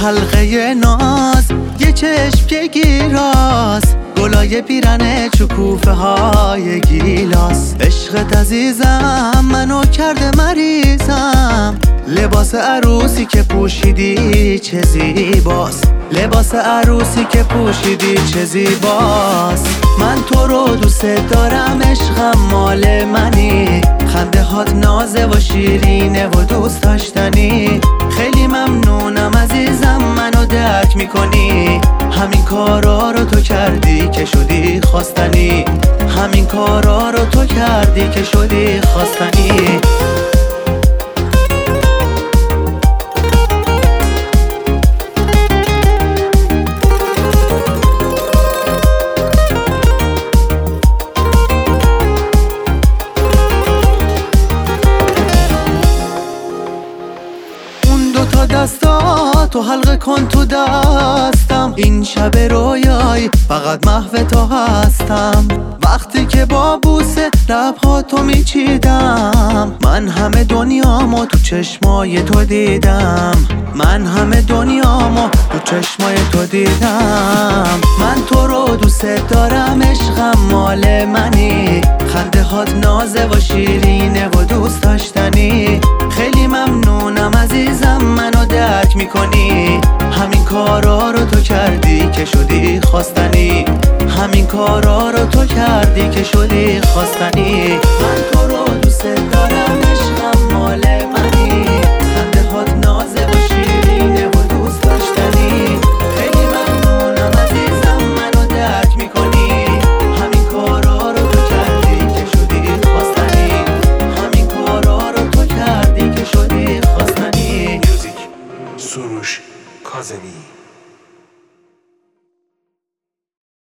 حلقه ناز یه چشم که گیراز، گلای پیرنه شکوفه های گیلاس. عشقت عزیزم منو کرده مریضم، لباس عروسی که پوشیدی چه زیباست، لباس عروسی که پوشیدی چه زیباست. من تو رو دوست دارم، عشقم مال منی، خنده هات نازه و شیرینه و دوست داشتنی. خیلی ممنونم عزیزم منو درک میکنی، همین کارا رو تو کردی که شدی خواستنی، همین کارا رو تو کردی که شدی خواستنی. تا دستا تو حلقه کن تو دستم، این شب رویای فقط محو تو هستم. وقتی که با بوسه لبها تو میچیدم، من همه دنیامو تو چشمای تو دیدم، من همه دنیامو تو چشمای تو دیدم. من تو رو دوست دارم، عشقم مال منی، خنده هات نازه و شیرینه و دوست داشتنی. خیلی ممنونم عزیزم منو درک میکنی، همین کارا رو تو کردی که شدی خواستنی، همین کارا رو تو کردی که شدی خواستنی. من تو رو دوست دارم، عشقم مال منی، خنده هات نازه و شیرینه و دوست داشتنی. خیلی ممنونم عزیزم منو درک میکنی، همین کارا رو تو کردی که شدی خواستنی، همین کارا رو تو کردی که شدی خواستنی. میوزیک سروش کاظمی.